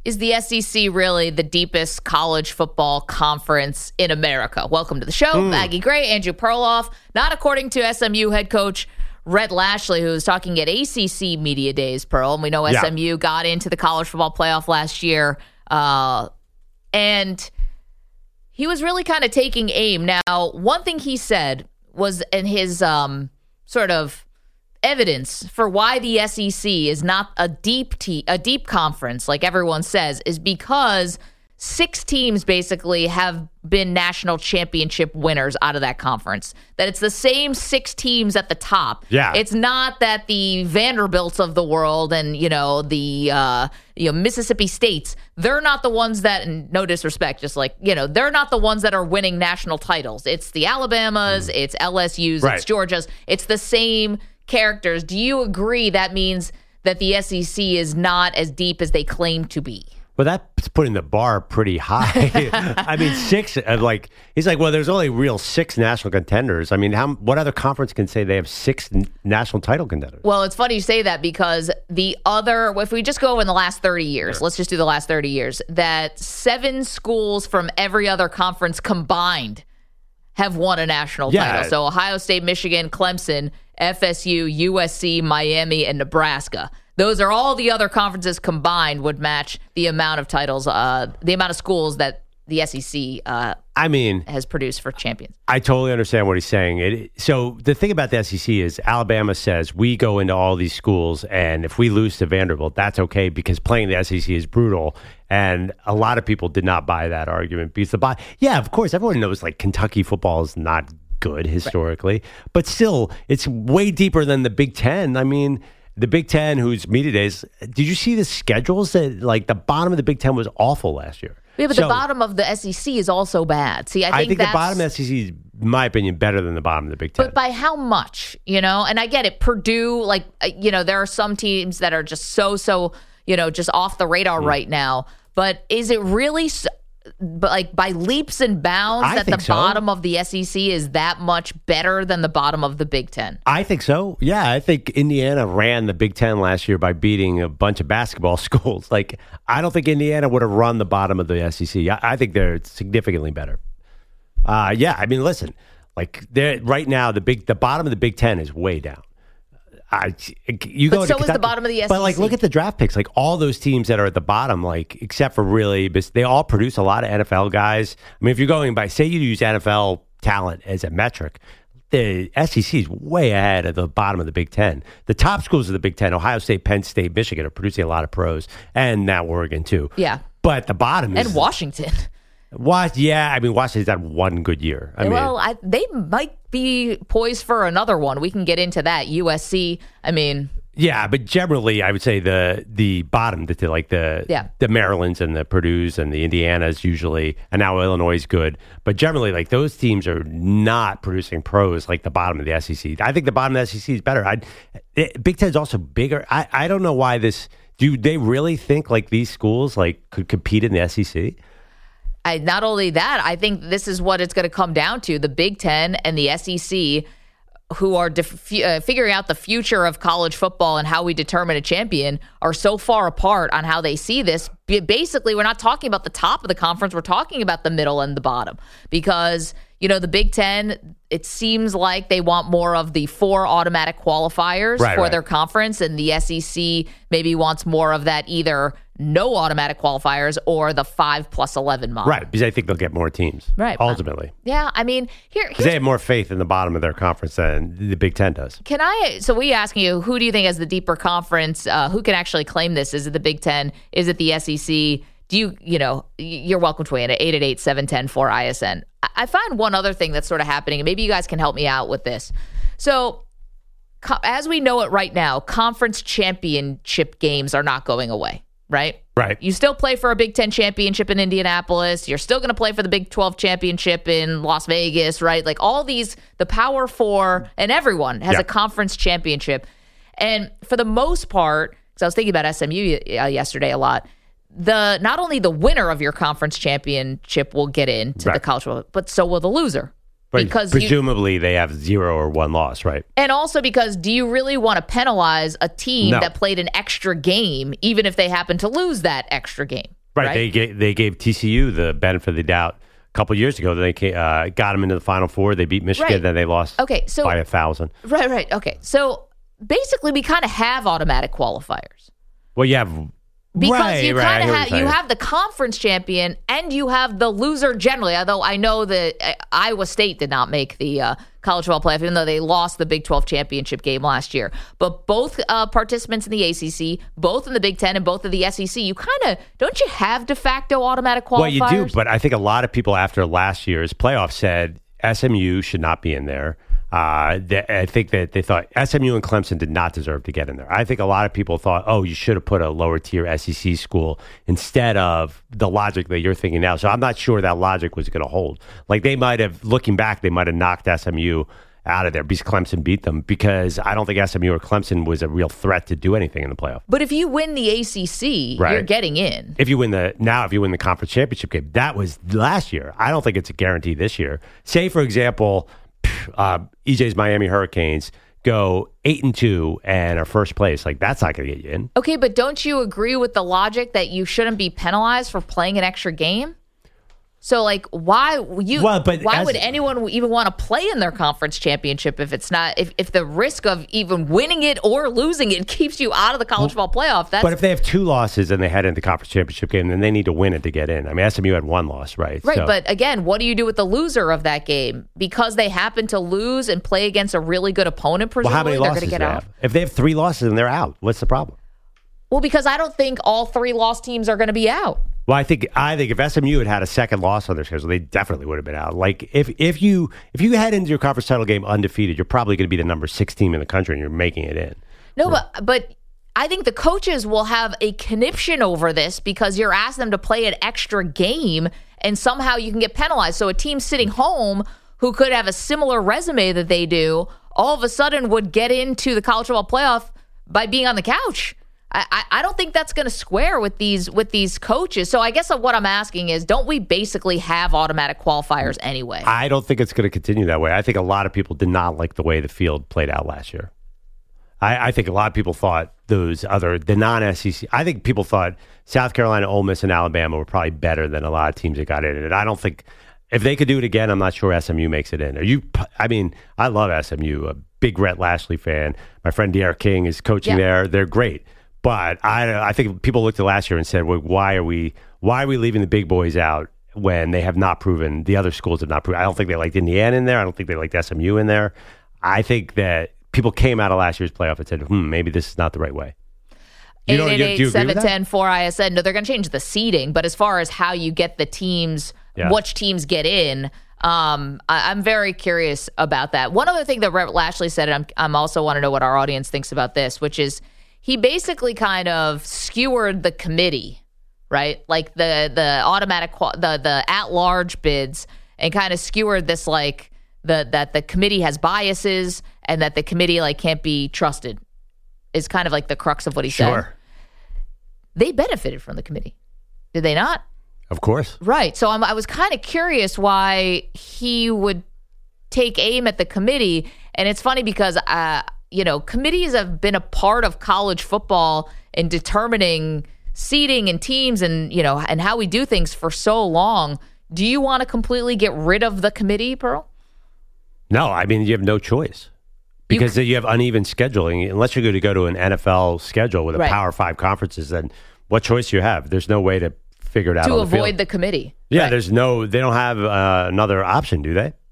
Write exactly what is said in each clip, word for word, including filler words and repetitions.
Is the S E C really the deepest college football conference in America? Welcome to the show. Mm. Maggie Gray, Andrew Perloff. Not according to S M U head coach Rhett Lashlee, who was talking at A C C Media Days, Pearl. And we know S M U yeah. got into the college football playoff last year. Uh, and he was really kind of taking aim. Now, one thing he said was in his um, sort of evidence for why the S E C is not a deep te- a deep conference, like everyone says, is because six teams basically have been national championship winners out of that conference. That it's the same six teams at the top. Yeah. It's not that the Vanderbilts of the world and, you know, the uh, you know Mississippi States, they're not the ones that, and no disrespect, just like, you know, they're not the ones that are winning national titles. It's the Alabamas, mm. it's L S U's, right. it's Georgia's. It's the same characters. Do you agree that means that the S E C is not as deep as they claim to be? Well, that's putting the bar pretty high. I mean, six, like, he's like, well, there's only real six national contenders. I mean, how? What other conference can say they have six n- national title contenders? Well, it's funny you say that because the other, if we just go in the last thirty years, sure. let's just do the last thirty years, that seven schools from every other conference combined have won a national yeah. title. So Ohio State, Michigan, Clemson, F S U, U S C, Miami, and Nebraska. Those are all the other conferences combined would match the amount of titles, uh, the amount of schools that the S E C uh, I mean, has produced for champions. I totally understand what he's saying. It, so the thing about the S E C is Alabama says we go into all these schools, and if we lose to Vanderbilt, that's okay because playing the S E C is brutal. And a lot of people did not buy that argument because the buy, yeah, of course, everyone knows like Kentucky football is not good historically, right. but still, it's way deeper than the Big Ten. I mean, the Big Ten, whose media days, did you see the schedules? That like the bottom of the Big Ten was awful last year. Yeah, but so, the bottom of the S E C is also bad. See, I think, I think that's, the bottom of the S E C is, in my opinion, better than the bottom of the Big Ten. But by how much? You know, and I get it. Purdue, like, you know, there are some teams that are just so, so, you know, just off the radar mm. right now. But is it really, so, but like by leaps and bounds I that the so. bottom of the S E C is that much better than the bottom of the Big Ten? I think so. Yeah, I think Indiana ran the Big Ten last year by beating a bunch of basketball schools. Like, I don't think Indiana would have run the bottom of the S E C. I, I think they're significantly better. Uh, yeah, I mean, listen, like they're right now, the big, the bottom of the Big Ten is way down. I, you but go so to is the bottom of the S E C. But like, look at the draft picks. Like all those teams that are at the bottom, like except for really, they all produce a lot of N F L guys. I mean, if you're going by, say you use N F L talent as a metric, the S E C is way ahead of the bottom of the Big Ten. The top schools of the Big Ten, Ohio State, Penn State, Michigan, are producing a lot of pros, and now Oregon too. Yeah, but the bottom is and Washington. What? Yeah, I mean, Washington's had one good year. I well, mean, I, they might be poised for another one. We can get into that. U S C, I mean... Yeah, but generally, I would say the the bottom, the, like the yeah. the Marylands and the Purdues and the Indianas usually, and now Illinois is good. But generally, like those teams are not producing pros like the bottom of the S E C. I think the bottom of the S E C is better. I Big Ten's also bigger. I, I don't know why this. Do they really think like these schools like could compete in the S E C? I, not only that, I think this is what it's going to come down to. The Big Ten and the S E C, who are def- uh, figuring out the future of college football and how we determine a champion, are so far apart on how they see this. Basically, we're not talking about the top of the conference. We're talking about the middle and the bottom. Because, you know, the Big Ten, it seems like they want more of the four automatic qualifiers right, for right. their conference. And the S E C maybe wants more of that, either no automatic qualifiers or the five plus eleven model. Right, because I think they'll get more teams. Right. Ultimately. Yeah, I mean, here... Because they have more faith in the bottom of their conference than the Big Ten does. Can I... So we asking you, who do you think has the deeper conference? Uh, who can actually claim this? Is it the Big Ten? Is it the S E C? Do you, you know, you're welcome to weigh in at eight eight eight, seven one zero, four I S N. I find one other thing that's sort of happening, and maybe you guys can help me out with this. So, co- as we know it right now, conference championship games are not going away, right? Right. You still play for a Big Ten championship in Indianapolis. You're still going to play for the Big twelve championship in Las Vegas, right? Like all these, the Power Four and everyone has yeah. a conference championship. And for the most part, because I was thinking about S M U yesterday a lot, the not only the winner of your conference championship will get into right. the college football, but so will the loser. But because presumably you, they have zero or one loss, right? And also because do you really want to penalize a team No. that played an extra game, even if they happen to lose that extra game? Right. right? They gave, they gave T C U the benefit of the doubt a couple years ago. They came, uh, got them into the Final Four. They beat Michigan. Right. Then they lost okay, so, by a thousand. Right, right. Okay. So basically, we kind of have automatic qualifiers. Well, you have Because right, you right, kind I of hear what have you're you saying. have the conference champion and you have the loser generally. Although I know that uh, Iowa State did not make the uh, college football playoff, even though they lost the Big twelve championship game last year. But both uh, participants in the A C C, both in the Big Ten, and both of the S E C, you kind of don't you have de facto automatic qualifiers? Well, you do, but I think a lot of people after last year's playoff said S M U should not be in there. Uh, th- I think that they thought S M U and Clemson did not deserve to get in there. I think a lot of people thought, oh, you should have put a lower tier S E C school instead of the logic that you're thinking now. So I'm not sure that logic was going to hold. Like they might have, looking back, they might have knocked S M U out of there because Clemson beat them, because I don't think S M U or Clemson was a real threat to do anything in the playoff. But if you win the A C C, Right. you're getting in. If you win the now, if you win the conference championship game, that was last year. I don't think it's a guarantee this year. Say, for example, uh, E J's Miami Hurricanes go eight and two and are first place. Like that's not going to get you in. Okay, but don't you agree with the logic that you shouldn't be penalized for playing an extra game? So, like, why you? Well, but why as- would anyone even want to play in their conference championship if it's not if, if the risk of even winning it or losing it keeps you out of the college football playoff? That's But if they have two losses and they head into the conference championship game, then they need to win it to get in. I mean, S M U had one loss, right? right. So- But again, what do you do with the loser of that game because they happen to lose and play against a really good opponent? well, Presumably, how many they're going losses to do get they out. have? If they have three losses and they're out, what's the problem? Well, because I don't think all three lost teams are going to be out. Well, I think I think if S M U had had a second loss on their schedule, they definitely would have been out. Like if if you if you head into your conference title game undefeated, you're probably going to be the number six team in the country, and you're making it in. No, but but I think the coaches will have a conniption over this because you're asking them to play an extra game, and somehow you can get penalized. So a team sitting home who could have a similar resume that they do, all of a sudden would get into the college football playoff by being on the couch. I, I don't think that's going to square with these with these coaches. So I guess what I'm asking is, don't we basically have automatic qualifiers anyway? I don't think it's going to continue that way. I think a lot of people did not like the way the field played out last year. I, I think a lot of people thought those other, the non-S E C, I think people thought South Carolina, Ole Miss, and Alabama were probably better than a lot of teams that got in. And I don't think, if they could do it again, I'm not sure S M U makes it in. Are you? I mean, I love S M U, a big Rhett Lashley fan. My friend De'Ara King is coaching Yeah. there. They're great. But I, I think people looked at last year and said, well, why are we why are we leaving the big boys out when they have not proven, the other schools have not proven. I don't think they liked Indiana in there. I don't think they liked S M U in there. I think that people came out of last year's playoff and said, hmm, maybe this is not the right way. You don't- you- do you eight eight eight, agree with seven that? ten, four I S N. No, they're going to change the seeding. But as far as how you get the teams, Yeah. which teams get in, um, I, I'm very curious about that. One other thing that Rhett Lashley said, and I'm, I'm also want to know what our audience thinks about this, which is he basically kind of skewered the committee, right? Like the the automatic qual- the the at large bids, and kind of skewered this like the that the committee has biases and that the committee like can't be trusted. Is kind of like the crux of what he said. Sure. They benefited from the committee, did they not? Of course. Right. So I'm, I was kind of curious why he would take aim at the committee, and it's funny because uh, you know, committees have been a part of college football in determining seeding and teams and, you know, and how we do things for so long. Do you want to completely get rid of the committee, Pearl? No, I mean, you have no choice. Because you, you have uneven scheduling. Unless you're going to go to an N F L schedule with a Right. Power Five conferences, then what choice do you have? There's no way to figure it out To on the avoid field. the committee. Yeah, Right. there's no, they don't have uh, another option, do they?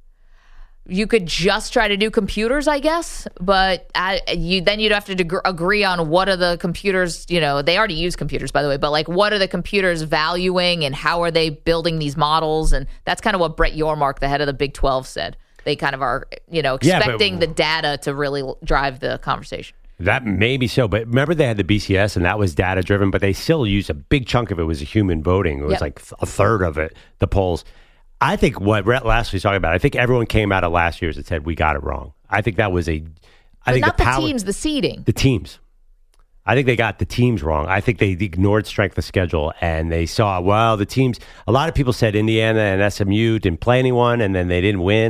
You could just try to do computers, I guess, but I, you then you'd have to deg- agree on what are the computers, you know, they already use computers, by the way, but like what are the computers valuing and how are they building these models? And that's kind of what Brett Yormark, the head of the Big twelve, said. They kind of are, you know, Yeah, but- expecting the data to really drive the conversation. That may be so, but remember they had the B C S and that was data driven, but they still used a big chunk of it was a human voting. It was Yep. like a third of it, the polls. I think what Rhett Lashley was talking about, I think everyone came out of last year's and said, we got it wrong. I think that was a, I But think not the, the, power, teams, the seeding. the teams. I think they got the teams wrong. I think they ignored strength of schedule and they saw, well, the teams, a lot of people said Indiana and S M U didn't play anyone and then they didn't win.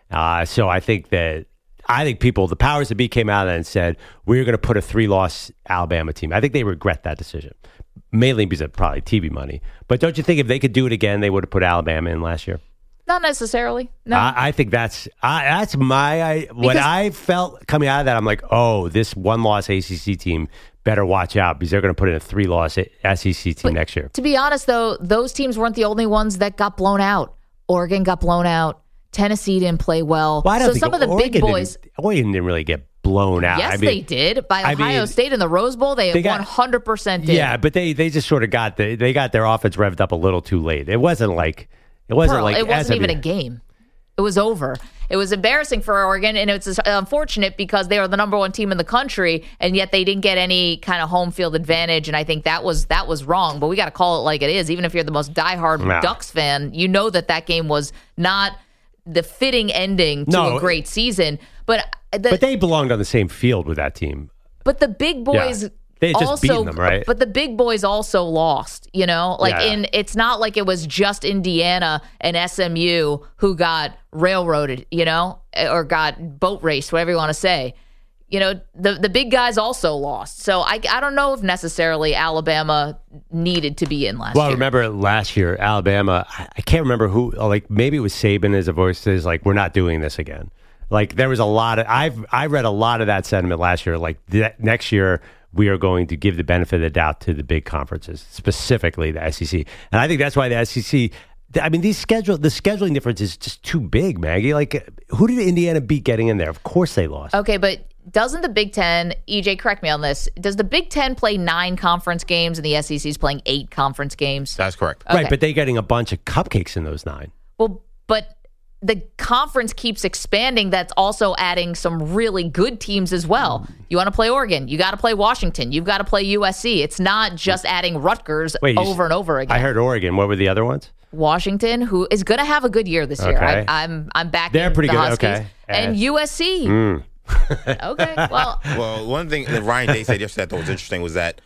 Uh, so I think that I think people, the powers that be, came out and said we're going to put a three-loss Alabama team. I think they regret that decision, mainly because of probably T V money. But don't you think if they could do it again, they would have put Alabama in last year? Not necessarily. No, I, I think that's I, that's my I, what I felt coming out of that. I'm like, oh, this one-loss A C C team better watch out because they're going to put in a three-loss S E C team but next year. To be honest, though, those teams weren't the only ones that got blown out. Oregon got blown out. Tennessee didn't play well. well I don't so think some of the Oregon big boys, didn't, Oregon didn't really get blown out. yes, I mean, they did. By I Ohio mean, State in the Rose Bowl, they, they got, one hundred percent did. Yeah, but they they just sort of got the they got their offense revved up a little too late. It wasn't like it wasn't Pearl, like it wasn't S M U. even a game. It was over. It was embarrassing for Oregon, and it's unfortunate because they are the number one team in the country, and yet they didn't get any kind of home field advantage. And I think that was that was wrong. But we got to call it like it is. Even if you're the most diehard No. Ducks fan, you know that that game was not the fitting ending to No. a great season. But the, But they belonged on the same field with that team. But the big boys Yeah. They had just also, beaten them, right? But the big boys also lost, you know? Like, Yeah. in it's not like it was just Indiana and S M U who got railroaded, you know, or got boat raced, whatever you want to say. You know, the the big guys also lost. So I, I don't know if necessarily Alabama needed to be in last Well, year. I remember last year, Alabama, I I can't remember who, like maybe it was Saban as a voice says, like, we're not doing this again. Like, there was a lot of, I've I read a lot of that sentiment last year. Like, th- next year, we are going to give the benefit of the doubt to the big conferences, specifically the S E C. And I think that's why the S E C, I mean, these schedule, the scheduling difference is just too big, Maggie. Like, who did Indiana beat getting in there? Of course they lost. Okay, but doesn't the Big Ten, E J, correct me on this, does the Big Ten play nine conference games and the S E C is playing eight conference games? That's correct. Okay. Right, but they're getting a bunch of cupcakes in those nine. Well, but the conference keeps expanding. That's also adding some really good teams as well. You want to play Oregon, you got to play Washington, you've got to play U S C. It's not just adding Rutgers Wait, you over s- and over again. I heard Oregon. What were the other ones? Washington, who is going to have a good year this year. Okay. I, I'm I'm backing They're pretty the good, Huskies. okay. And Uh, U S C. Mm. Okay, well, Well, one thing that Ryan Day said yesterday I thought was interesting was that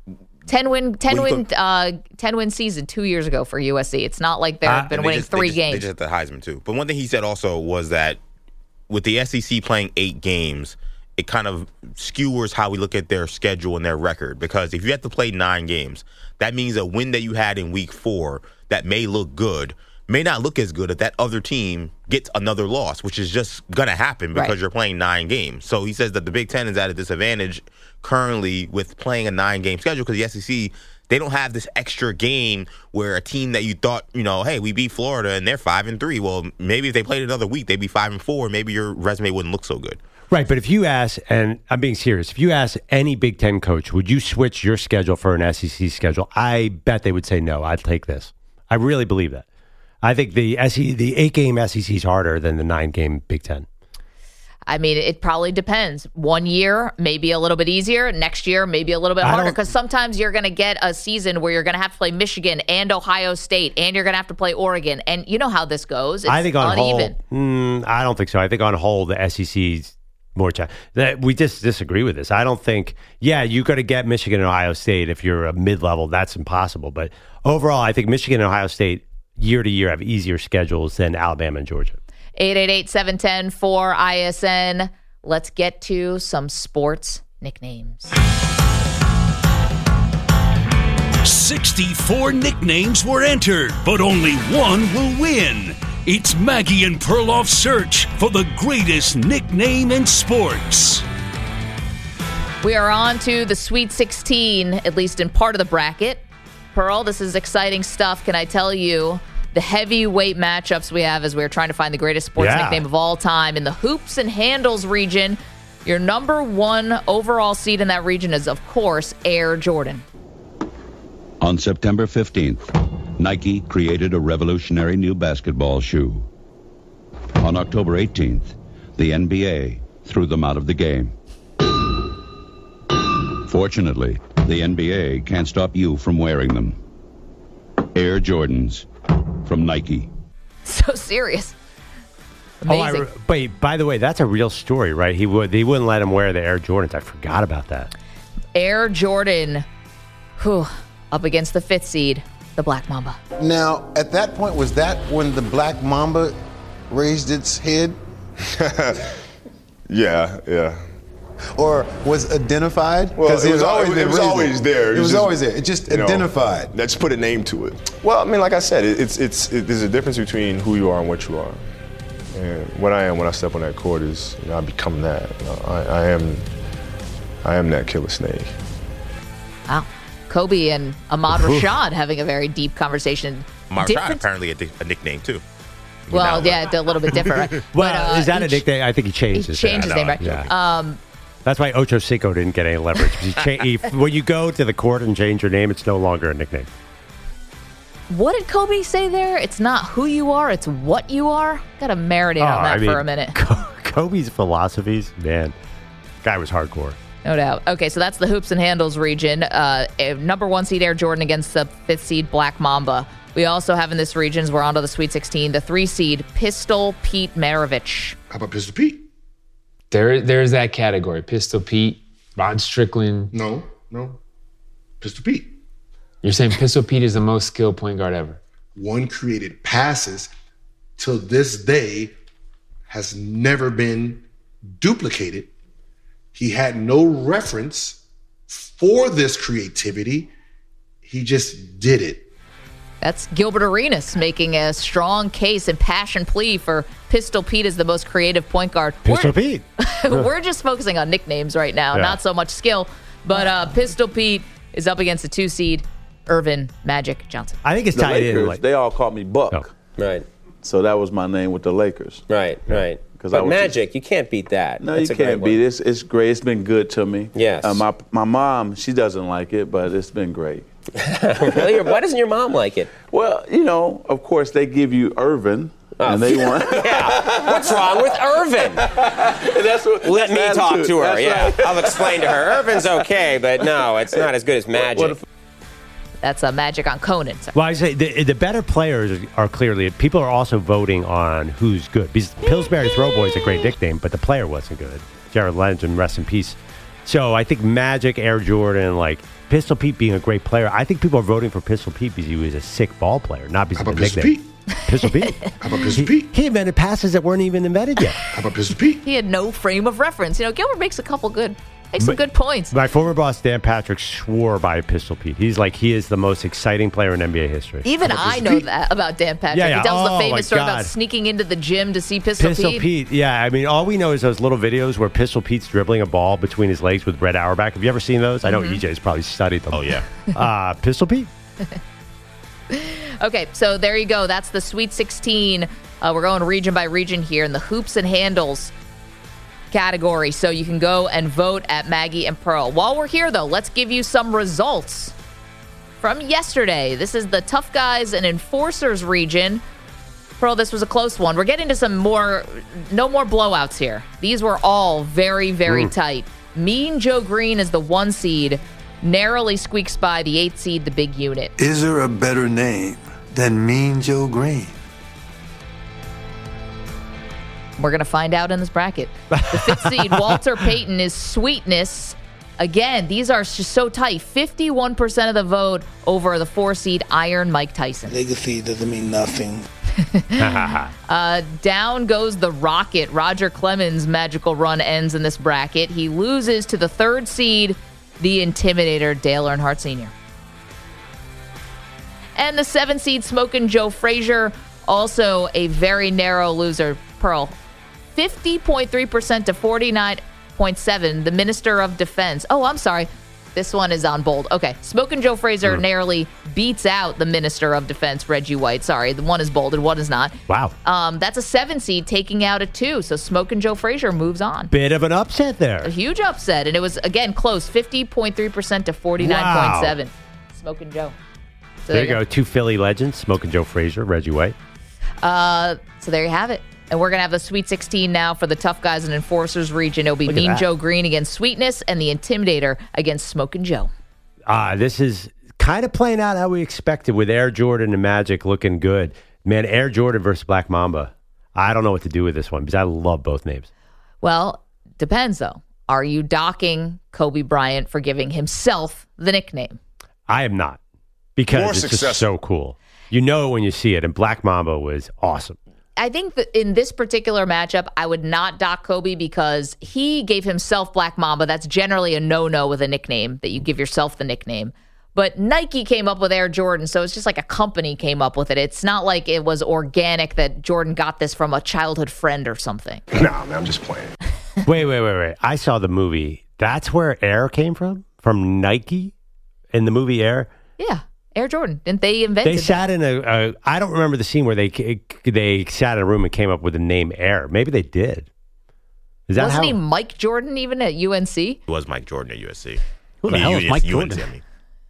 ten win, ten Well, you win, go- uh, ten win season two years ago for U S C. It's not like they've Uh, been and they winning just- they three just- games. They just had the Heisman too. But one thing he said also was that with the S E C playing eight games, it kind of skewers how we look at their schedule and their record. Because if you have to play nine games, that means a win that you had in week four that may look good may not look as good if that other team gets another loss, which is just going to happen because Right. you're playing nine games. So he says that the Big Ten is at a disadvantage currently with playing a nine-game schedule because the S E C, they don't have this extra game where a team that you thought, you know, hey, we beat Florida and they're five and three. Well, maybe if they played another week, they'd be five and four. Maybe your resume wouldn't look so good. Right, but if you ask, and I'm being serious, if you ask any Big Ten coach, would you switch your schedule for an S E C schedule? I bet they would say no. I'd take this. I really believe that. I think the S E C, the eight-game S E C is harder than the nine-game Big Ten. I mean, it probably depends. One year, maybe a little bit easier. Next year, maybe a little bit I harder. don't- Because sometimes you're going to get a season where you're going to have to play Michigan and Ohio State, and you're going to have to play Oregon. And you know how this goes. It's I think on uneven. whole, mm, I don't think so. I think on whole, the S E C's more challenge. That we just disagree with this. I don't think. Yeah, you got to get Michigan and Ohio State if you're a mid-level. That's impossible. But overall, I think Michigan and Ohio State year to year have easier schedules than Alabama and Georgia. eight eight eight, seven one zero, four I S N. Let's get to some sports nicknames. sixty-four nicknames were entered, but only one will win. It's Maggie and Perloff's search for the greatest nickname in sports. We are on to the Sweet sixteen, at least in part of the bracket. Pearl, this is exciting stuff. Can I tell you the heavyweight matchups we have as we're trying to find the greatest sports Yeah. nickname of all time in the hoops and handles region? Your number one overall seed in that region is, of course, Air Jordan. On September fifteenth, Nike created a revolutionary new basketball shoe. On October eighteenth, the N B A threw them out of the game. Fortunately, the N B A can't stop you from wearing them. Air Jordans from Nike. So serious. Amazing. Oh, I, wait. By the way, that's a real story, right? He would. They wouldn't let him wear the Air Jordans. I forgot about that. Air Jordan, whew, up against the fifth seed, the Black Mamba. Now, at that point, was that when the Black Mamba raised its head? yeah, yeah. Or was identified? Well, Because it was, always always, been it was reason. always there. It was just, always there. It just you know, identified. Let's put a name to it. Well, I mean, like I said, it, it's it's it, there's a difference between who you are and what you are. And what I am when I step on that court is, you know, I become that. You know, I, I am, I am that killer snake. Wow. Kobe and Ahmad Rashad having a very deep conversation. Marshad Different- apparently a, di- a nickname too. Well, Now- yeah, a little bit different. Right? Well, But, uh, is that a he- nickname? I think he changed He his changed his name. name, right? Yeah. Um, That's why Ocho Cinco didn't get any leverage. He cha- he, when you go to the court and change your name, it's no longer a nickname. what did Kobe say there? It's not who you are, it's what you are. Got to marinate Oh, on that I mean, for a minute. Kobe's philosophies, man, guy was hardcore. No doubt. Okay, so that's the hoops and handles region. Uh, a number one seed Air Jordan against the fifth seed Black Mamba. We also have in this region, as we're on to the Sweet sixteen, the three seed Pistol Pete Maravich. How about Pistol Pete? There, there's that category. Pistol Pete, Rod Strickland. No, no. Pistol Pete. You're saying Pistol Pete is the most skilled point guard ever. One created passes till this day has never been duplicated. He had no reference for this creativity. He just did it. That's Gilbert Arenas making a strong case and passion plea for Pistol Pete as the most creative point guard. Pistol we're, Pete. we're just focusing on nicknames right now, Yeah. not so much skill. But uh, Pistol Pete is up against the two seed Irvin Magic Johnson. I think it's The tied Lakers, in. Like, they all called me Buck. Oh. Right, So that was my name with the Lakers. right, right. 'Cause I But was Magic, you can't beat that. No, That's you a great can't one. beat it. It's, it's great. It's been good to me. Yes. Uh, my my mom, she doesn't like it, but it's been great. Really? Why doesn't your mom like it? Well, you know, of course they give you Irvin, Oh. and they want. Yeah. What's wrong with Irvin? that's what, Let me that's talk attitude. to her. That's Yeah, right. I'll explain to her. Irvin's okay, but no, it's not as good as Magic. What if- That's a Magic on Conan. Sorry. well, I say the, the better players are clearly. People are also voting on who's good. Because Pillsbury Throwboy is a great nickname, but the player wasn't good. Jared Legend, rest in peace. So I think Magic, Air Jordan, like Pistol Pete being a great player. I think people are voting for Pistol Pete because he was a sick ball player, not because How of about the Pistol nickname. Pistol Pete. How about Pistol He, Pete? he invented passes that weren't even invented yet. How about Pistol Pete? He had no frame of reference. You know, Gilbert makes a couple good, makes some But- good points. My former boss, Dan Patrick, swore by Pistol Pete. He's like, he is the most exciting player in N B A history. Even I know that about Dan Patrick. Yeah, yeah. He tells Oh, the famous my story about God. sneaking into the gym to see Pistol, Pistol Pete. Pete. Yeah, I mean, all we know is those little videos where Pistol Pete's dribbling a ball between his legs with Red Auerbach. Have you ever seen those? I know Mm-hmm. E J's probably studied them. Oh, yeah. Uh, Pistol Pete? Okay, so there you go. That's the Sweet sixteen. Uh, we're going region by region here in the hoops and handles category. So you can go and vote at Maggie and Pearl. While we're here, though, let's give you some results from yesterday. This is the Tough Guys and Enforcers region. Pearl, this was a close one. We're getting to some more, no more blowouts here. These were all very, very tight. Mean Joe Green is the one seed, narrowly squeaks by the eight seed, the big unit. Is there a better name than Mean Joe Green? We're going to find out in this bracket. The fifth seed, Walter Payton, is Sweetness. Again, these are just so tight. fifty-one percent of the vote over the four seed, Iron Mike Tyson. Legacy doesn't mean nothing. uh, down goes the Rocket. Roger Clemens' magical run ends in this bracket. He loses to the third seed, the Intimidator, Dale Earnhardt Senior And the seven seed, Smokin' Joe Frazier, also a very narrow loser. Pearl, fifty point three percent to forty-nine point seven, the Minister of Defense. Oh, I'm sorry. This one is on bold. Okay. Smokin' Joe Frazier mm. narrowly beats out the Minister of Defense, Reggie White. Sorry, the one is bolded, one is not. Wow. Um, that's a seven seed taking out a two. So Smokin' Joe Frazier moves on. Bit of an upset there. A huge upset. And it was, again, close, fifty point three percent to forty-nine point seven. Wow. Smokin' Joe. So there, there you go. go. Two Philly legends, Smokin' Joe Frazier, Reggie White. Uh, so there you have it. And we're going to have the Sweet sixteen now for the Tough Guys and Enforcers region. It'll be Look Mean Joe Green against Sweetness and the Intimidator against Smokin' Joe. Ah, uh, this is kind of playing out how we expected with Air Jordan and Magic looking good. Man, Air Jordan versus Black Mamba. I don't know what to do with this one because I love both names. Well, depends, though. Are you docking Kobe Bryant for giving himself the nickname? I am not, because More it's successful. just so cool. You know it when you see it, and Black Mamba was awesome. I think that in this particular matchup, I would not dock Kobe because he gave himself Black Mamba. That's generally a no-no with a nickname, that you give yourself the nickname. But Nike came up with Air Jordan, so it's just like a company came up with it. It's not like it was organic that Jordan got this from a childhood friend or something. Nah, man, I'm just playing. wait, wait, wait, wait. I saw the movie. That's where Air came from? From Nike? In the movie Air? Yeah, Air Jordan. Didn't they invent it? They sat in a, a... I don't remember the scene where they they sat in a room and came up with the name Air. Maybe they did. Is that Wasn't how? he Mike Jordan even at U N C? It was Mike Jordan at U S C. Who the I mean, hell U- is Mike U N C, Jordan? I mean.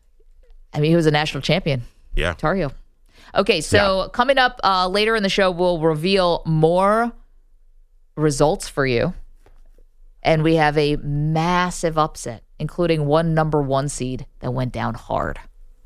I mean, he was a national champion. Yeah. Tar Heel. Okay, so Yeah. coming up uh, later in the show, we'll reveal more results for you. And we have a massive upset, including one number one seed that went down hard.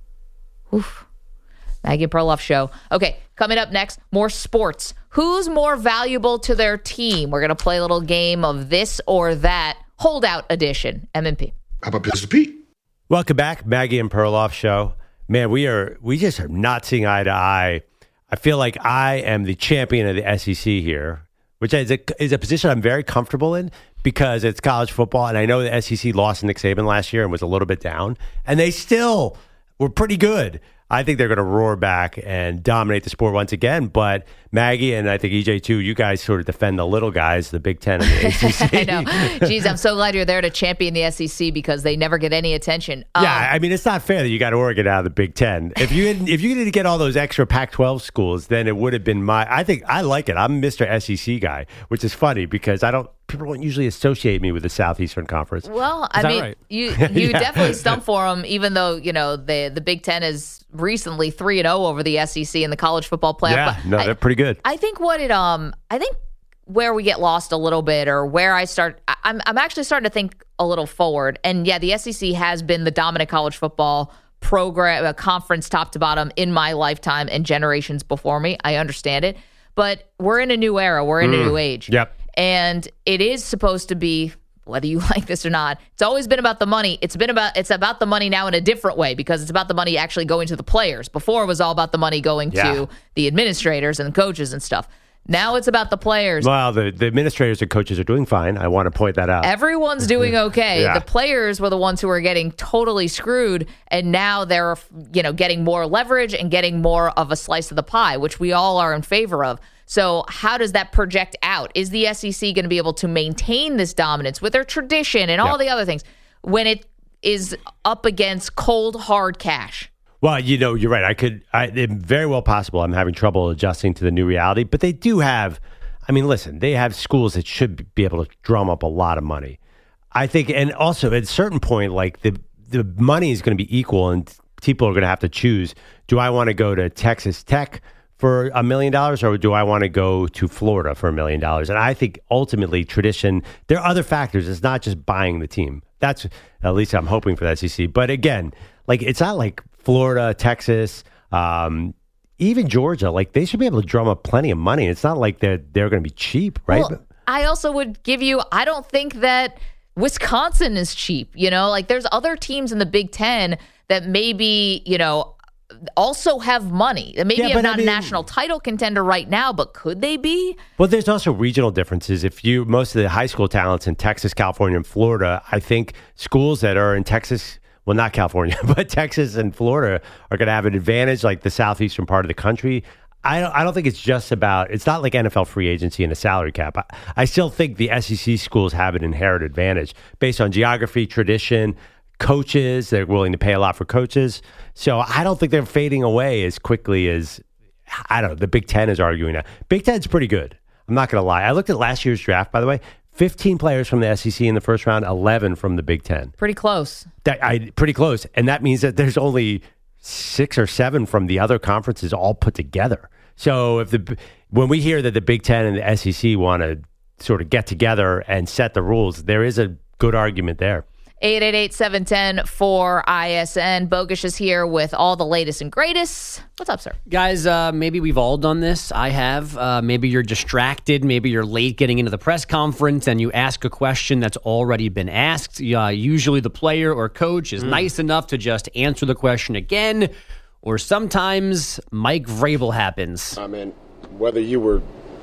Oof. Maggie Perloff Show. Okay, coming up next, more sports. Who's more valuable to their team? We're going to play a little game of this or that, holdout edition, M and P. How about Pistol Pete? Welcome back, Maggie and Perloff Show. Man, we are we just are not seeing eye to eye. I feel like I am the champion of the S E C here, which is a, is a position I'm very comfortable in because it's college football, and I know the S E C lost Nick Saban last year and was a little bit down, and they still were pretty good. I think they're going to roar back and dominate the sport once again. But Maggie and I think E J too, you guys sort of defend the little guys, the Big Ten and the A C C. I know. Jeez, I'm so glad you're there to champion the S E C because they never get any attention. Um, Yeah, I mean, it's not fair that you got Oregon out of the Big Ten. If you didn't, if you didn't get all those extra Pac twelve schools, then it would have been my. I think I like it. I'm Mister S E C guy, which is funny because I don't. People don't usually associate me with the Southeastern Conference. Well, I that mean, right? you you Yeah. definitely stump for them, even though you know the the Big Ten is recently three and zero over the S E C in the college football playoff. Yeah, But no, I, they're pretty good. I think what it um I think where we get lost a little bit, or where I start, I, I'm I'm actually starting to think a little forward. And yeah, the S E C has been the dominant college football program, a conference top to bottom in my lifetime and generations before me. I understand it, but we're in a new era. We're in a new age. Yep. And it is supposed to be, whether you like this or not, it's always been about the money. It's been about it's about the money now in a different way because it's about the money actually going to the players. Before it was all about the money going Yeah. to the administrators and coaches and stuff. Now it's about the players. Well, the, the administrators and coaches are doing fine. I want to point that out. Everyone's doing okay. Yeah. The players were the ones who were getting totally screwed, and now they're, you know, getting more leverage and getting more of a slice of the pie, which we all are in favor of. So how does that project out? Is the S E C going to be able to maintain this dominance with their tradition and all Yep. the other things when it is up against cold, hard cash? Well, you know, you're right. I could, I, it's very well possible I'm having trouble adjusting to the new reality, but they do have, I mean, listen, they have schools that should be able to drum up a lot of money. I think, and also at a certain point, like the, the money is going to be equal and people are going to have to choose. Do I want to go to Texas Tech for a million dollars or do I want to go to Florida for a million dollars? And I think ultimately tradition, there are other factors. It's not just buying the team. That's, at least I'm hoping for the S E C. But again, like it's not like Florida, Texas, um, even Georgia, like they should be able to drum up plenty of money. It's not like they're they're going to be cheap, right? Well, I also would give you, I don't think that Wisconsin is cheap. You know, like there's other teams in the Big Ten that maybe, you know, also have money. Maybe Yeah, I'm but not I mean- a national title contender right now, but could they be? Well, there's also regional differences. If you most of the high school talents in Texas, California, and Florida, I think schools that are in Texas, well, not California, but Texas and Florida are going to have an advantage, like the southeastern part of the country. I don't, I don't think it's just about, it's not like N F L free agency and a salary cap. I, I still think the S E C schools have an inherent advantage based on geography, tradition, coaches. They're willing to pay a lot for coaches. So I don't think they're fading away as quickly as, I don't know, the Big Ten is arguing now. Big Ten's pretty good. I'm not going to lie. I looked at last year's draft, by the way. fifteen players from the S E C in the first round, eleven from the Big Ten. Pretty close. That, I, pretty close. And that means that there's only six or seven from the other conferences all put together. So if the when we hear that the Big Ten and the S E C want to sort of get together and set the rules, there is a good argument there. eight eight eight, seven one zero, four I S N. Bogusch is here with all the latest and greatest. What's up, sir? Guys, uh, maybe we've all done this. I have. Uh, maybe you're distracted. Maybe you're late getting into the press conference and you ask a question that's already been asked. Uh, usually the player or coach is mm. nice enough to just answer the question again. Or sometimes Mike Vrabel happens. I mean, whether you were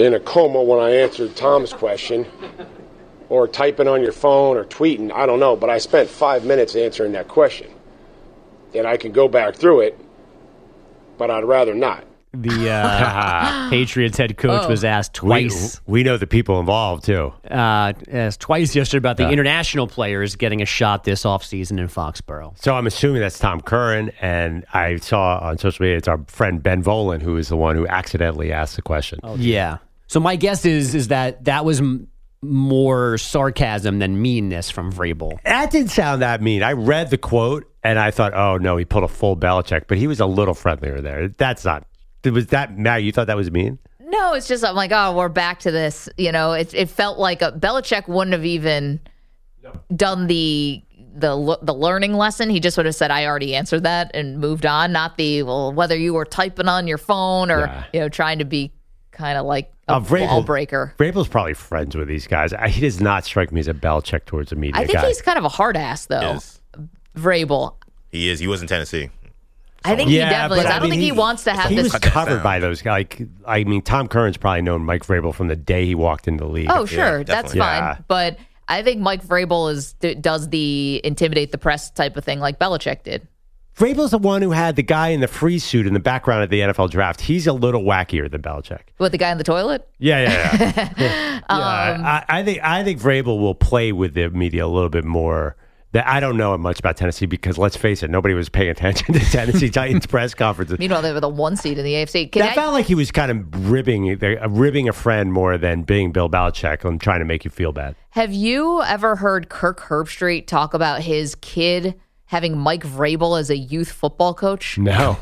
in a coma when I answered Tom's question, or typing on your phone or tweeting. I don't know, but I spent five minutes answering that question. And I can go back through it, but I'd rather not. The uh, Patriots head coach Oh. was asked twice. We, we know the people involved, too. Uh, asked twice yesterday about the Yeah. international players getting a shot this offseason in Foxborough. So I'm assuming that's Tom Curran, and I saw on social media it's our friend Ben Volen who is the one who accidentally asked the question. Yeah. So my guess is is that that was m- more sarcasm than meanness from Vrabel. That didn't sound that mean. I read the quote, and I thought, oh, no, he pulled a full Belichick, but he was a little friendlier there. That's not... Was that, Matt, you thought that was mean? No, it's just I'm like, oh, we're back to this. You know, it it felt like a Belichick wouldn't have even done the the the learning lesson. He just would have said, I already answered that and moved on. Not the well, whether you were typing on your phone or Yeah. you know trying to be kind of like a Uh, Vrabel- ball breaker. Vrabel's probably friends with these guys. I, he does not strike me as a Belichick towards the media I think guy. he's kind of a hard ass though. Yes. Vrabel. He is. He was in Tennessee. I think Yeah, he definitely but is. I, I don't mean, think he, he- wants to have he this. was covered by those guys. Like, I mean, Tom Curran's probably known Mike Vrabel from the day he walked into the league. Oh, sure, that's definitely. fine. Yeah. But I think Mike Vrabel is d- does the intimidate the press type of thing like Belichick did. Vrabel's the one who had the guy in the free suit in the background of the N F L draft. He's a little wackier than Belichick. With the guy in the toilet? Yeah, yeah, yeah. yeah Um, I, I think I think Vrabel will play with the media a little bit more. That I don't know much about Tennessee because let's face it, nobody was paying attention to Tennessee Titans press conferences. Meanwhile, they were the one seed in the A F C. Can That I, felt like he was kind of ribbing uh, ribbing a friend more than being Bill Belichick and trying to make you feel bad. have you ever heard Kirk Herbstreit talk about his kid having Mike Vrabel as a youth football coach? No.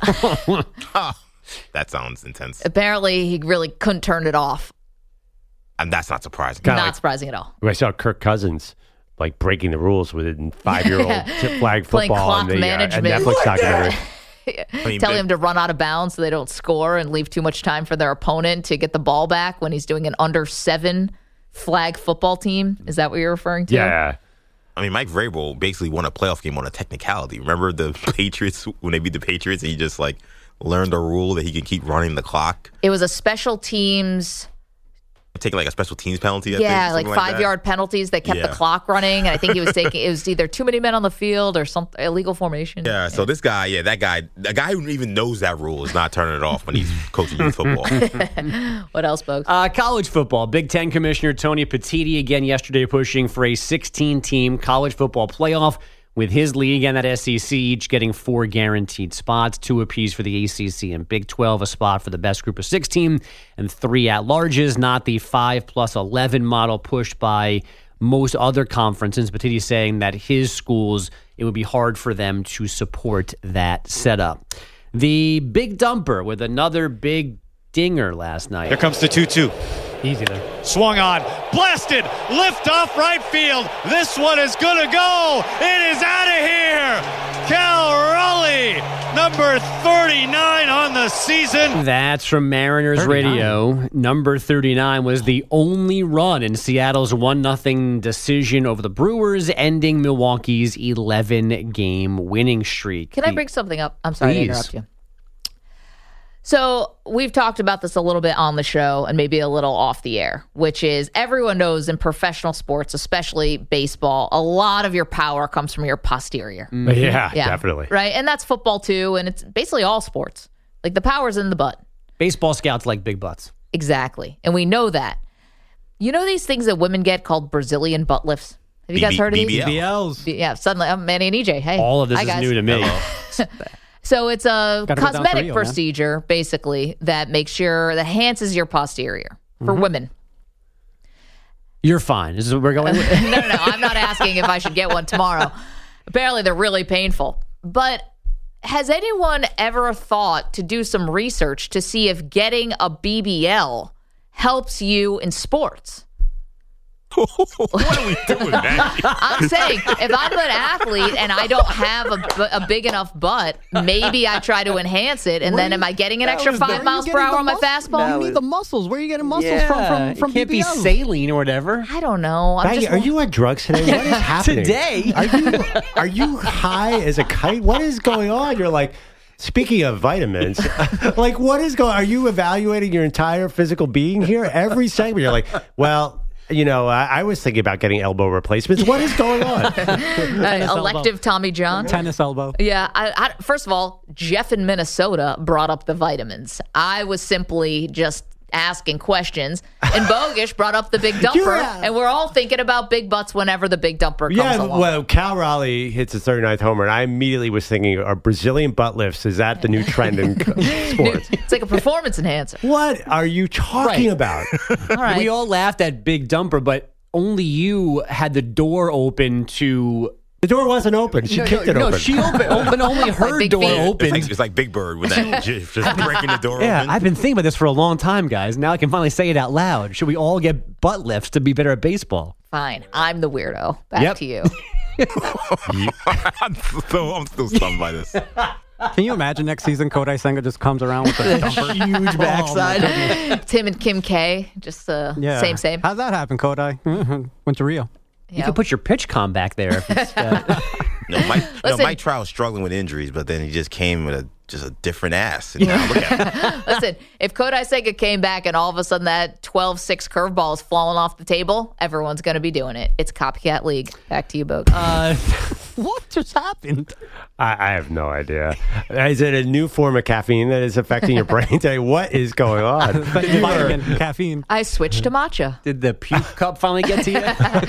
That sounds intense. Apparently, he really couldn't turn it off. And that's not surprising. Kinda Not like- surprising at all. I saw Kirk Cousins like breaking the rules with a five-year-old tip flag Playing football clock on the uh, management. Netflix documentary. mean, Telling but- him to run out of bounds so they don't score and leave too much time for their opponent to get the ball back when he's doing an under seven flag football team. Is that what you're referring to? Yeah. I mean, Mike Vrabel basically won a playoff game on a technicality. Remember the Patriots when they beat the Patriots and he just like learned a rule that he can keep running the clock? It was a special teams. Taking like a special teams penalty, I Yeah, think, like something five that. yard penalties that kept Yeah. the clock running. And I think he was taking, it was either too many men on the field or some illegal formation. Yeah, so this guy, yeah, that guy, a guy who even knows that rule is not turning it off when he's coaching youth football. What else, folks? Uh, college football. Big Ten Commissioner Tony Petitti again yesterday pushing for a sixteen-team college football playoff with his league and that S E C each getting four guaranteed spots, two apiece for the A C C and Big twelve, a spot for the best group of sixteen, and three at-larges, not the five plus eleven model pushed by most other conferences. Petitti saying that his schools, it would be hard for them to support that setup. The Big Dumper with another big dinger last night. Here comes the two two. Easy there. Swung on, blasted, lift off right field. This one is gonna go. It is out of here. Cal Raleigh, number thirty-nine on the season. That's from Mariners thirty-nine. Radio. Number thirty-nine was the only run in Seattle's one nothing decision over the Brewers, ending Milwaukee's eleven-game winning streak. Can I bring something up? I'm sorry Please. to interrupt you. So we've talked about this a little bit on the show and maybe a little off the air, which is everyone knows in professional sports, especially baseball, a lot of your power comes from your posterior. Yeah, definitely. Right. And that's football too. And it's basically all sports. Like the power's in the butt. Baseball scouts like big butts. Exactly. And we know that. You know these things that women get called Brazilian butt lifts? Have you guys B B heard of these? B B L. B B Ls. B- Yeah, suddenly I'm Manny and E J. Hey. All of this Hi, is guys. new to me. So it's a Gotta go down for cosmetic real, man. procedure, basically, that makes sure that enhances your posterior for Mm-hmm. women. You're fine. This is what we're going with. no, no, no. I'm not asking if I should get one tomorrow. Apparently, they're really painful. But has anyone ever thought to do some research to see if getting a B B L helps you in sports? What are we doing, man? I'm saying if I'm an athlete and I don't have a, bu- a big enough butt, maybe I try to enhance it, and then am I getting an extra five miles per hour on my fastball? You need the muscles. Where are you getting muscles Yeah, from? From, from it can't be B B Ls? saline or whatever. I don't know. I'm Maggie, just are you on drugs today? What is happening Today? Are you are you high as a kite? What is going on? You're like, Speaking of vitamins, like what is going? Are you evaluating your entire physical being here? Every segment, you're like, well, you know, I, I was thinking about getting elbow replacements. What is going on? Uh, elective elbow. Tommy John. Tennis elbow. Yeah. I, I, first of all, Jeff in Minnesota brought up the vitamins. I was simply just asking questions, and Bogish brought up the big dumper, yeah. and we're all thinking about big butts whenever the big dumper comes yeah, along. Well, Cal Raleigh hits his thirty-ninth homer, and I immediately was thinking, are Brazilian butt lifts, is that the new trend in sports? It's like a performance enhancer. What are you talking Right. about? All right. We all laughed at Big Dumper, but only you had the door open to... The door wasn't open. She no, kicked no, it no, open. she opened, opened only her Like door feet. opened. It's like, it's like Big Bird with that just breaking the door Yeah, open. I've been thinking about this for a long time, guys. Now I can finally say it out loud. Should we all get butt lifts to be better at baseball? Fine. I'm the weirdo. Back Yep. to you. I'm, still, I'm still stunned by this. Can you imagine next season Kodai Senga just comes around with a dumper? Huge backside. Tim and Kim K. Just uh, Yeah. same, same. How'd that happen, Kodai? Went to Rio. You Yeah. could put your pitch com back there. If it's, uh, No, Mike, no, Listen. Mike Trout was struggling with injuries, but then he just came with a just a different ass. And now look at him. Listen, if Kodai Senga came back and all of a sudden that twelve six curveball is falling off the table, everyone's going to be doing it. It's copycat league. Back to you, Bogue. uh, What just happened? I, I have no idea. Is it a new form of caffeine that is affecting your brain today? What is going on? Vitamin, caffeine. I switched to matcha. did the puke cup finally get to you?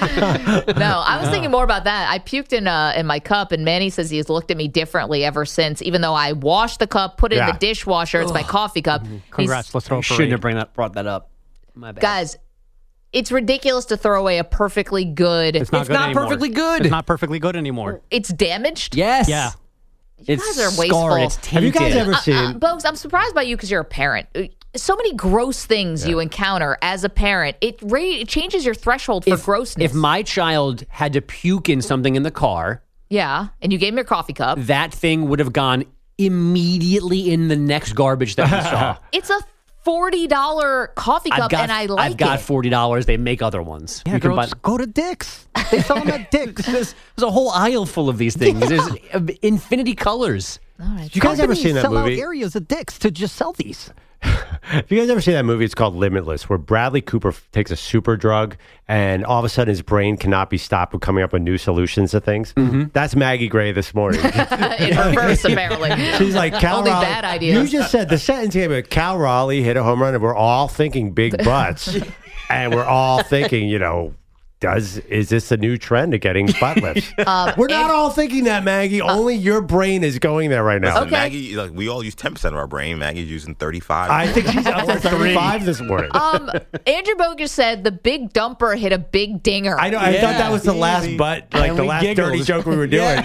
No, I was thinking more about that. I puked in uh, in my cup, and Manny says he's looked at me differently ever since, even though I washed the cup, put it Yeah. in the dishwasher. It's my coffee cup. He's- Congrats. Let's throw a Shouldn't parade. have bring that, brought that up. My bad. Guys, it's ridiculous to throw away a perfectly good. It's not, It's good not anymore. perfectly good. It's not perfectly good anymore. It's damaged. Yes. Yeah. You It's guys are scarred. wasteful. It's Have you guys tainted. ever seen? Uh, Bogues, I'm surprised by you because you're a parent. So many gross things you encounter as a parent. It, ra- it changes your threshold for if, grossness. if my child had to puke in something in the car, yeah, and you gave him your coffee cup. that thing would have gone immediately in the next garbage that we saw. It's a forty dollars coffee cup, I've got, and I like I've got it. forty dollars. They make other ones. Yeah, You can girls, buy- go to Dick's. They sell them at Dick's. there's, there's a whole aisle full of these things. There's uh, infinity colors. All right. You guys ever Companies seen that sell movie? out areas at Dick's to just sell these. Have you guys ever seen that movie? It's called Limitless, where Bradley Cooper f- takes a super drug, and all of a sudden his brain cannot be stopped from coming up with new solutions to things. That's Maggie Gray this morning. In reverse, apparently. She's like, Cal Only Raleigh. bad ideas. You just said the sentence came, but Cal Raleigh hit a home run, and we're all thinking big butts, and we're all thinking, you know, does is this a new trend of getting butt lifts? Um, we're not and- all thinking that, Maggie. Only your brain is going there right now. Listen, Okay. Maggie, like, we all use ten percent of our brain. Maggie's using thirty-five. I think she's up to thirty-five this morning. Um, Andrew Bogus said the big dumper hit a big dinger. I know. I Yeah. thought that was the last Easy. butt, like And the we last giggled. dirty joke we were doing.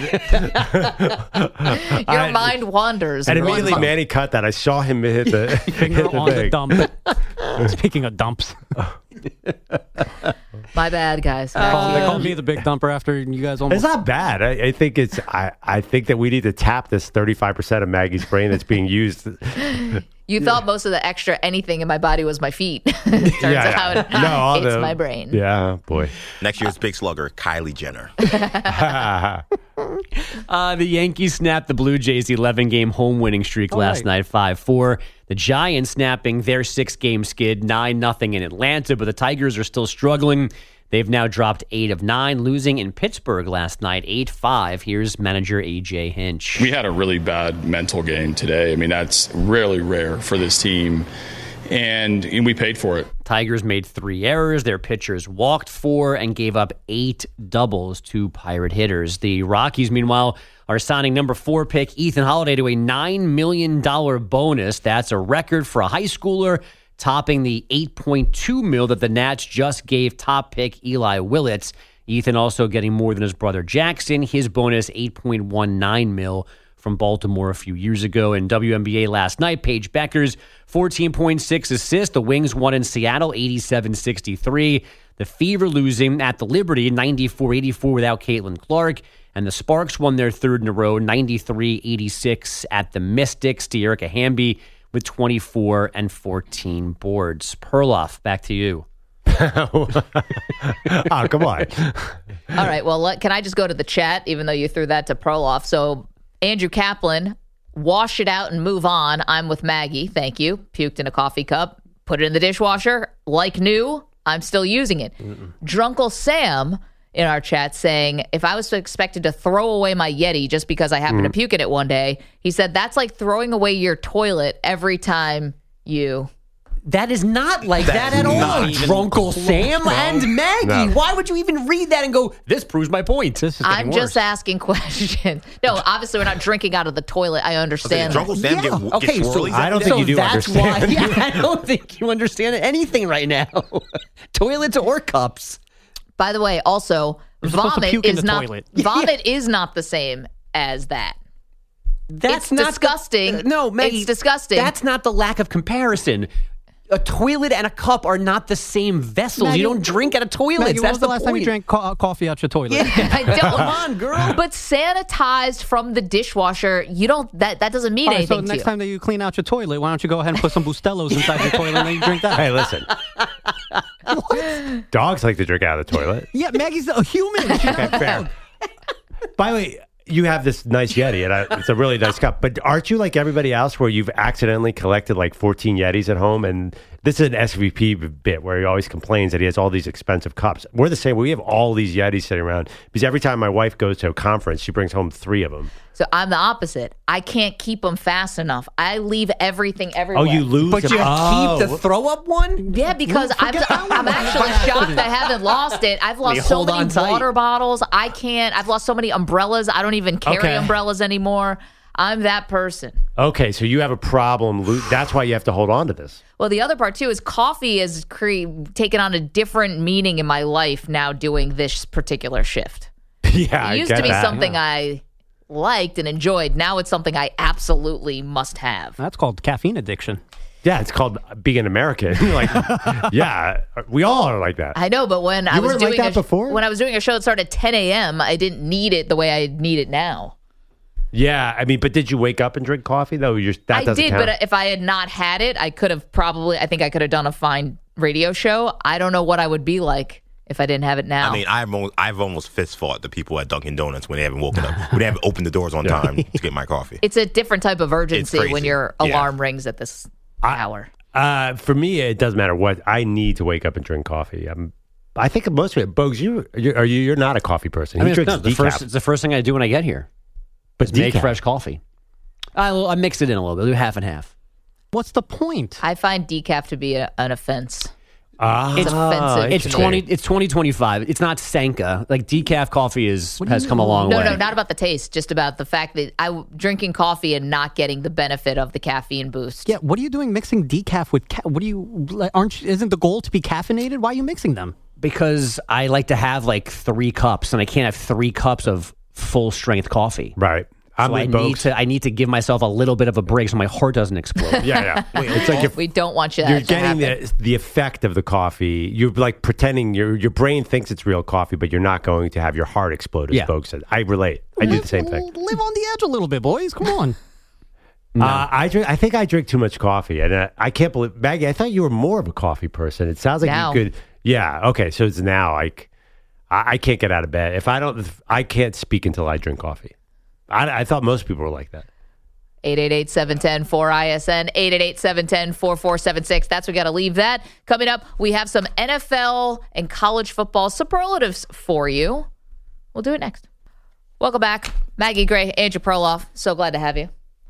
Your I- mind wanders. And in one immediately month. Manny cut that. I saw him hit the Finger hit the on the thing. dump. Speaking of dumps, My bad, guys. Back Oh, to they you. called me the big dumper after you guys almost. It's not bad. I, I think it's. I, I think that we need to tap this thirty-five percent of Maggie's brain that's being used. You thought most of the extra anything in my body was my feet. Turns Yeah, out no, all it's the- my brain. Yeah, boy. Next year's big slugger, Kylie Jenner. Uh, the Yankees snapped the Blue Jays' eleven-game home winning streak last right. night, five four. The Giants snapping their six-game skid, nine nothing in Atlanta, but the Tigers are still struggling. They've now dropped eight of nine, losing in Pittsburgh last night, eight five. Here's manager A J Hinch. We had a really bad mental game today. I mean, that's really rare for this team, and, and we paid for it. Tigers made three errors. Their pitchers walked four and gave up eight doubles to Pirate hitters. The Rockies, meanwhile, are signing number four pick Ethan Holiday to a nine million dollars bonus. That's a record for a high schooler, topping the eight point two mil that the Nats just gave top pick Eli Willits. Ethan also getting more than his brother Jackson. His bonus, eight point one nine mil from Baltimore a few years ago. In W N B A last night, Paige Beckers, fourteen point six assists. The Wings won in Seattle, eighty-seven sixty-three. The Fever losing at the Liberty, ninety-four eighty-four without Caitlin Clark. And the Sparks won their third in a row, ninety-three eighty-six at the Mystics. De'Erica Hamby with twenty-four and fourteen boards. Perloff, back to you. Oh, come on. All right. Well, let, can I just go to the chat, even though you threw that to Proloff? So Andrew Kaplan wash it out and move on. I'm with Maggie. Thank you. Puked in a coffee cup. Put it in the dishwasher. Like new. I'm still using it. Mm-mm. Drunkle Sam in our chat saying, if I was expected to throw away my Yeti just because I happened mm. to puke in it one day, he said, that's like throwing away your toilet every time you... That is not like that, that at all, Drunkle Sam wrong. and Maggie. No. Why would you even read that and go, this proves my point? This is I'm worse. just asking questions. No, obviously we're not drinking out of the toilet. I understand. Okay, Drunkle Sam yeah. get, okay, get so I don't think so you do that's understand. Why, yeah, I don't think you understand anything right now. Toilets or cups. By the way, also, You're vomit is not toilet. vomit yeah. is not the same as that. That's it's not disgusting. The, uh, no, Maggie, it's disgusting. That's not the lack of comparison. A toilet and a cup are not the same vessels. Maggie, you don't drink at a toilet. Maggie, That's when was the, the last point. time you drank co- coffee out your toilet? Yeah, I don't. Come on, girl. But sanitized from the dishwasher, you don't. That that doesn't mean All right, anything so to next you. time that you clean out your toilet, why don't you go ahead and put some Bustellos inside your toilet and then you drink that? Hey, listen. Dogs like to drink out of the toilet. Yeah, Maggie's a human. Okay, fair. By the way, you have this nice Yeti, and I, it's a really nice cup. But aren't you like everybody else where you've accidentally collected like fourteen Yetis at home? And this is an S V P bit where he always complains that he has all these expensive cups. We're the same. We have all these Yetis sitting around because every time my wife goes to a conference, she brings home three of them. So I'm the opposite. I can't keep them fast enough. I leave everything everywhere. Oh, you lose But them. you oh. keep the throw up one? Yeah, because I'm, I'm actually shocked I haven't lost it. I've lost so hold many on tight. water bottles. I can't. I've lost so many umbrellas. I don't even carry Okay. umbrellas anymore. I'm that person. Okay, so you have a problem. lo- That's why you have to hold on to this. Well, the other part, too, is coffee has cre- taken on a different meaning in my life now doing this particular shift. Yeah, It used I get to be that. something I liked and enjoyed. Now it's something I absolutely must have. That's called caffeine addiction. Yeah, it's called being an American. Like, yeah, we all are like that. I know, but when I You was weren't like doing that a, before? when I was doing a show that started at ten a.m., I didn't need it the way I need it now. Yeah, I mean, but did you wake up and drink coffee though? You're, that I doesn't did, count. but if I had not had it, I could have probably. I think I could have done a fine radio show. I don't know what I would be like if I didn't have it now. I mean, I've almost, I've almost fist fought the people at Dunkin' Donuts when they haven't woken up, when they haven't opened the doors on time to get my coffee. It's a different type of urgency crazy. when your Yeah. alarm rings at this hour. Uh, for me, it doesn't matter what. I need to wake up and drink coffee. I'm, I think most of it. Bogues, you you- are you? You're not a coffee person. I mean, he it's, drinks not the decaf. first, it's the first thing I do when I get here. But Is make decaf. fresh coffee. I, I mix it in a little bit. Do half and half. What's the point? I find decaf to be a, an offense. Ah, It's offensive. It's to me. twenty. It's twenty twenty five. It's not Sanka. Like decaf coffee is What do has you come a mean? long No, way. no, not about the taste. Just about the fact that I drinking coffee and not getting the benefit of the caffeine boost. Yeah, what are you doing mixing decaf with ca- what do you like, aren't you, isn't the goal to be caffeinated? Why are you mixing them? Because I like to have like three cups, and I can't have three cups of full strength coffee. Right. I'm So I with need Bogues. to. I need to give myself a little bit of a break so my heart doesn't explode. Yeah, yeah. It's like if We don't want you that you're to getting happen. the the effect of the coffee. You're like pretending your your brain thinks it's real coffee, but you're not going to have your heart explode. As Yeah. Bogues said, I relate. I do the same thing. Live on the edge a little bit, boys. Come on. Uh, I drink. I think I drink too much coffee, and uh, I can't believe Maggie. I thought you were more of a coffee person. It sounds like Now. you could. Yeah. Okay. So it's now. Like I, I can't get out of bed if I don't. If I can't speak until I drink coffee. I, I thought most people were like that. eight eight eight, seven one zero, four I S N, eight eight eight, seven one zero, four four seven six. That's we got to leave that. Coming up, we have some N F L and college football superlatives for you. We'll do it next. Welcome back. Maggie Gray, Andrew Perloff. So glad to have you.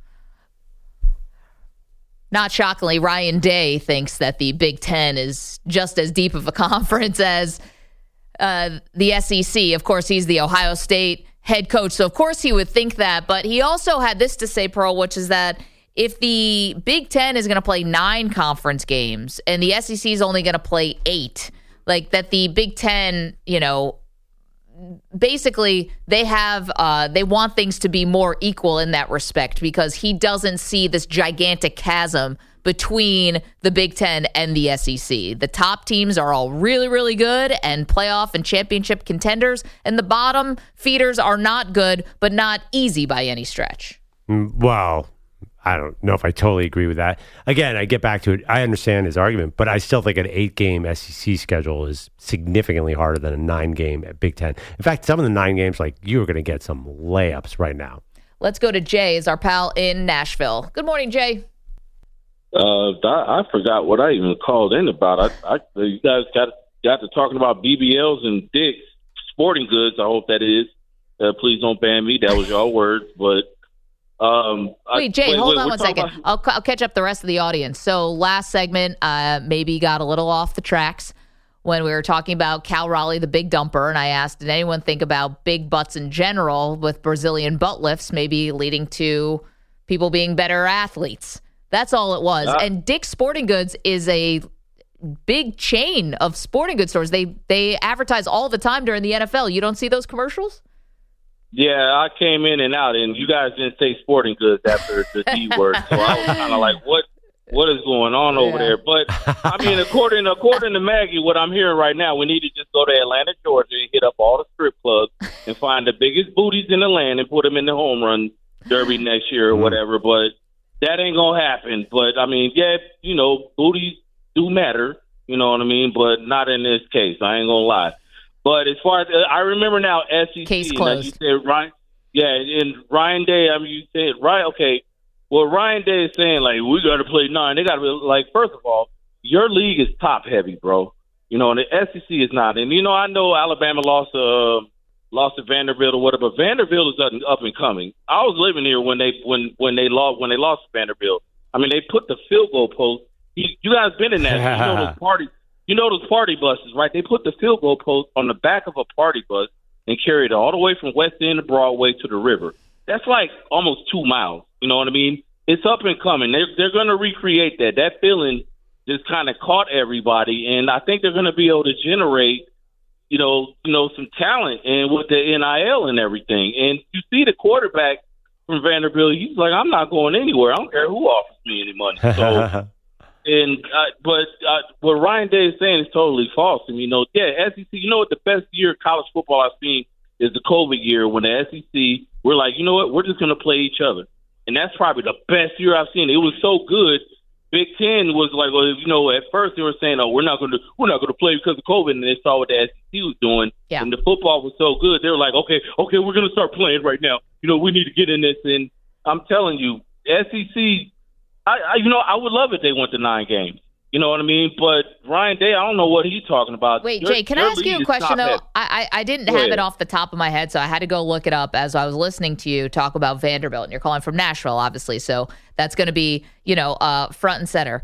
Not shockingly, Ryan Day thinks that the Big Ten is just as deep of a conference as uh, the S E C. Of course, he's the Ohio State head coach, so of course he would think that. But he also had this to say, Pearl, which is that if the Big Ten is going to play nine conference games and the S E C is only going to play eight, like that the Big Ten, you know, basically they have uh, they want things to be more equal in that respect because he doesn't see this gigantic chasm between the Big Ten and the S E C. The top teams are all really, really good and playoff and championship contenders, and the bottom feeders are not good, but not easy by any stretch. Mm, Well, I don't know if I totally agree with that. Again, I get back to it. I understand his argument, but I still think an eight-game S E C schedule is significantly harder than a nine-game at Big Ten. In fact, some of the nine games, like you are going to get some layups right now. Let's go to Jay, is our pal in Nashville. Good morning, Jay. Uh, I, I forgot what I even called in about. I, I you guys got got to talking about B B Ls and Dick's Sporting Goods. I hope that is. Uh, please don't ban me. That was your words, but. Um, wait, Jay, I, wait, hold wait, on one second. about- I'll, I'll catch up the rest of the audience. So last segment, uh, maybe got a little off the tracks when we were talking about Cal Raleigh, the big dumper, and I asked, did anyone think about big butts in general with Brazilian butt lifts maybe leading to people being better athletes? That's all it was. Uh, and Dick's Sporting Goods is a big chain of sporting goods stores. They they advertise all the time during the N F L. You don't see those commercials? Yeah, I came in and out, and you guys didn't say Sporting Goods after the D word, so I was kind of like, "What, what is going on over Yeah. there?" But I mean, according according to Maggie, what I'm hearing right now, we need to just go to Atlanta, Georgia, and hit up all the strip clubs and find the biggest booties in the land and put them in the home run derby next year or whatever. But that ain't gonna happen. But I mean, yeah, you know, booties do matter, you know what I mean, but not in this case. I ain't gonna lie. But as far as uh, I remember now, S E C, Case like closed. you said, Ryan, yeah, and Ryan Day. I mean, you said right, okay. Well, Ryan Day is saying like we got to play nine. They got to be like, first of all, your league is top heavy, bro. You know, and the S E C is not. And you know, I know Alabama lost uh, lost to Vanderbilt or whatever. But Vanderbilt is up and, up and coming. I was living here when they when when they lost when they lost to Vanderbilt. I mean, they put the field goal post. You, you guys been in that? You know those parties. You know those party buses, right? They put the field goal post on the back of a party bus and carried it all the way from West End to Broadway to the river. That's like almost two miles. You know what I mean? It's up and coming. They're, they're going to recreate that. That feeling just kind of caught everybody, and I think they're going to be able to generate, you know, you know, some talent and with the N I L and everything. And you see the quarterback from Vanderbilt, he's like, I'm not going anywhere. I don't care who offers me any money. So. And uh, but uh, what Ryan Day is saying is totally false. And you know, yeah, S E C. You know what? The best year of college football I've seen is the COVID year when the S E C we're like, you know what? We're just going to play each other, and that's probably the best year I've seen. It was so good. Big Ten was like, well, you know, at first they were saying, oh, we're not going to we're not going to play because of COVID, and they saw what the S E C was doing. Yeah. And the football was so good, they were like, okay, okay, we're going to start playing right now. You know, we need to get in this. And I'm telling you, S E C. I, I, you know, I would love it if they went to nine games. You know what I mean? But Ryan Day, I don't know what he's talking about. Wait, Your- Jay, can your I ask you league a is question, though? top-heavy. I, I, I didn't Go have ahead. it off the top of my head, so I had to go look it up as I was listening to you talk about Vanderbilt. And you're calling from Nashville, obviously, so that's going to be, you know, uh, front and center.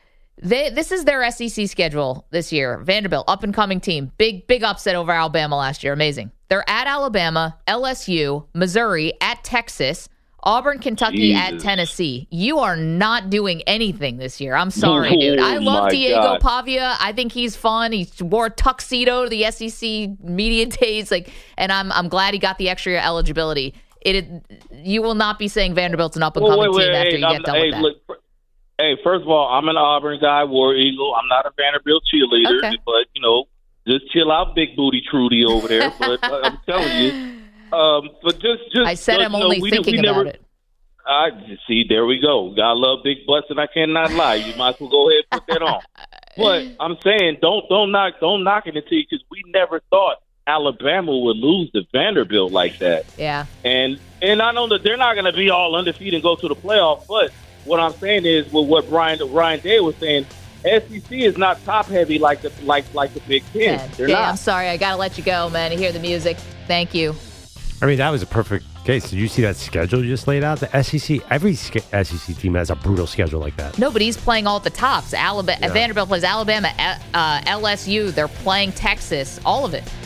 They, this is their S E C schedule this year. Vanderbilt, up-and-coming team. Big, big upset over Alabama last year. Amazing. They're at Alabama, L S U, Missouri, at Texas, Auburn, Kentucky, at Jesus. Tennessee. You are not doing anything this year. I'm sorry, dude. I Oh, love my Diego God. Pavia. I think he's fun. He wore a tuxedo to the S E C media days, like, and I'm I'm glad he got the extra eligibility. It you will not be saying Vanderbilt's an up and Well, coming wait, team wait, after hey, you I'm- get done hey, with that. look, fir- hey, first of all, I'm an Auburn guy, War Eagle. I'm not a Vanderbilt cheerleader, Okay. but you know, just chill out, big booty Trudy over there. But uh, I'm telling you, um, but just just I said just, I'm you know, only we, thinking we about never, it. I see. There we go. God love big butts, and I cannot lie. You might as well go ahead and put that on. But I'm saying, don't don't knock don't knock it until because we never thought Alabama would lose to Vanderbilt like that. Yeah. And and I know that they're not going to be all undefeated and go to the playoff. But what I'm saying is, with what Brian Ryan Day was saying, S E C is not top heavy like the like like the Big Ten. They're Jay, not. I'm sorry. I got to let you go, man. You hear the music. Thank you. I mean, that was a perfect case. Did you see that schedule you just laid out? The S E C, every sch- S E C team has a brutal schedule like that. No, but he's playing all at the tops. Alabama, Yeah. Vanderbilt plays Alabama, uh, L S U. They're playing Texas. All of it.